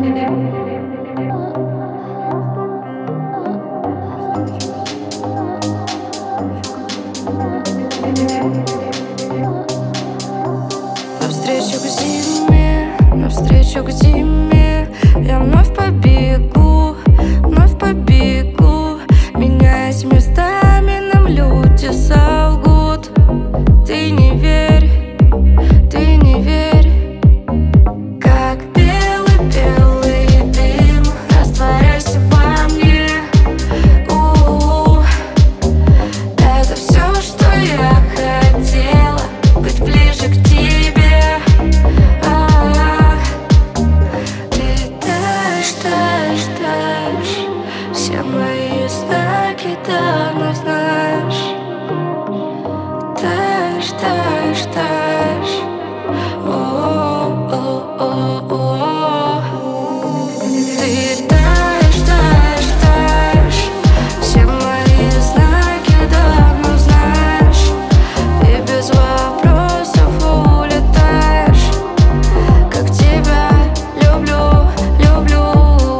Навстречу к зиме я вновь побегу, меняясь местами, нам люди солгут. Ты не верь, ты не верь. Как белый-белый дым, растворяйся во мне. Это все, что я хотела, быть ближе к тебе. Все мои знаки давно знаешь. Таешь, таешь, таешь. О-о-о-о-о. Ты таешь, таешь, таешь. Все мои знаки давно знаешь. И без вопросов улетаешь. Как тебя люблю, люблю.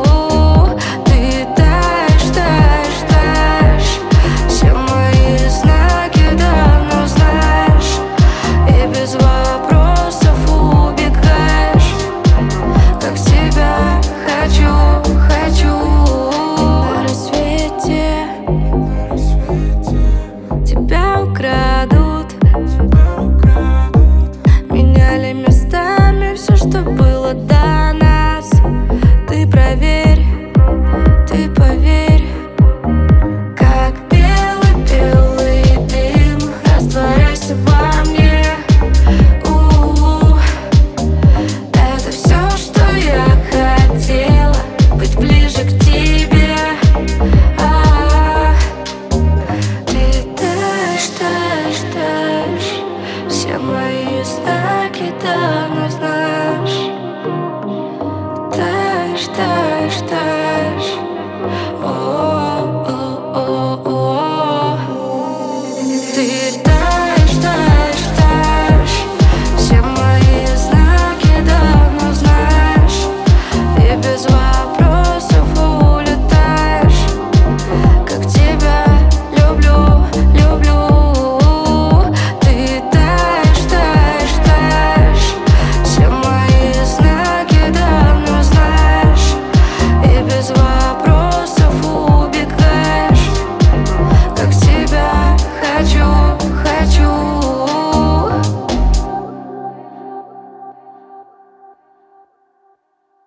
Меняли местами все, что было до нас. Ты проверь, ты поверь. Как белый-белый дым, растворяйся во мне. Это все, что я хотела, быть ближе к тебе. Ты таешь, таешь, таешь. Все мои знаки давно знаешь.